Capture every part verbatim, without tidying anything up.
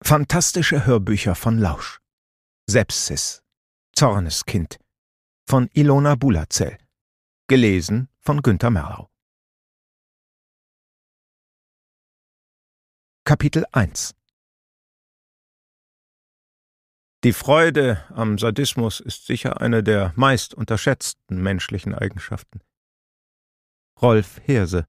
Fantastische Hörbücher von Lausch. Sepsis. Zorneskind. Von Ilona Bulacel. Gelesen von Günter Merlau. Kapitel eins. Die Freude am Sadismus ist sicher eine der meist unterschätzten menschlichen Eigenschaften. Rolf Heerse.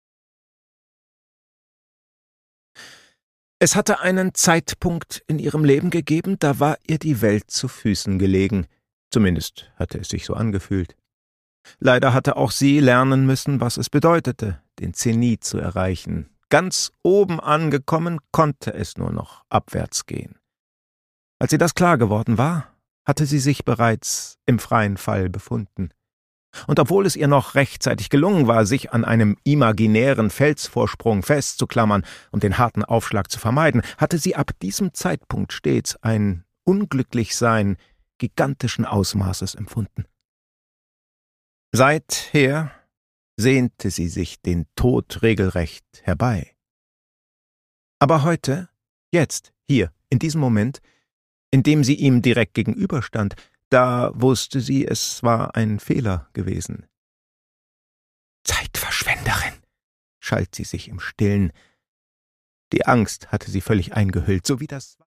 Es hatte einen Zeitpunkt in ihrem Leben gegeben, da war ihr die Welt zu Füßen gelegen. Zumindest hatte es sich so angefühlt. Leider hatte auch sie lernen müssen, was es bedeutete, den Zenit zu erreichen. Ganz oben angekommen, konnte es nur noch abwärts gehen. Als ihr das klar geworden war, hatte sie sich bereits im freien Fall befunden. Und obwohl es ihr noch rechtzeitig gelungen war, sich an einem imaginären Felsvorsprung festzuklammern und den harten Aufschlag zu vermeiden, hatte sie ab diesem Zeitpunkt stets ein Unglücklichsein gigantischen Ausmaßes empfunden. Seither sehnte sie sich den Tod regelrecht herbei. Aber heute, jetzt, hier, in diesem Moment, in dem sie ihm direkt gegenüberstand, da wusste sie, es war ein Fehler gewesen. »Zeitverschwenderin«, schalt sie sich im Stillen. Die Angst hatte sie völlig eingehüllt, so wie das